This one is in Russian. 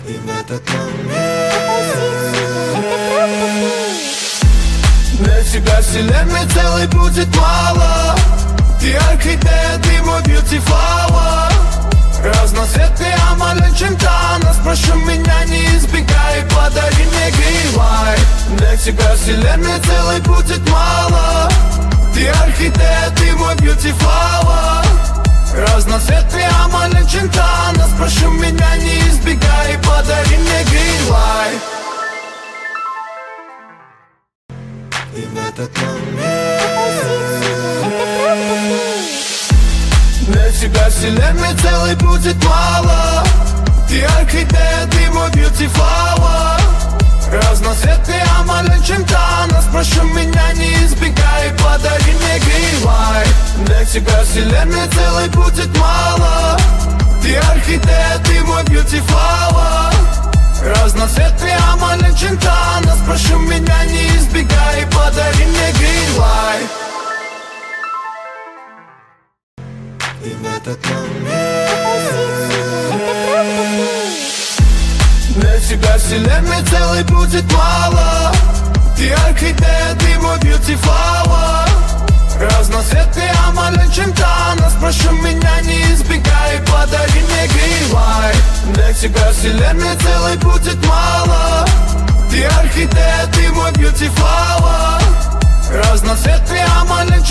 И в этот момент для тебя вселенной целой будет мало. Ты орхидея, ты мой beauty flower. Разноцветный амален Чинтана. Спрошу меня, не избегай, подари мне green light. Для тебя вселенной целой будет мало. Ты орхидея, ты мой beauty flower. Разноцветный амален Чинтана. Спрошу меня, не избегай, подари мне green light. И в этот момент для тебя вселенной целой будет мало. Ты орхидея, ты мой beauty flower. Разноцветный амален Чинтана. Спрошу меня, не избегай, подари мне green light. Для тебя вселенной целой будет мало. Ты орхидея, ты мой beauty flower. Разноцветный амален Чинтана. Спрошу меня, не избегай, подари мне green light. И в этот момент для тебя вселенной целой будет мало. Ты орхидея, ты мой beauty flower. Разноцветный амален Чинтана. Спрошу меня, не избегай, подари мне green light. Для тебя вселенной целой будет мало. Ты орхидея, ты мой beauty flower. Разноцветный амален Чинтана.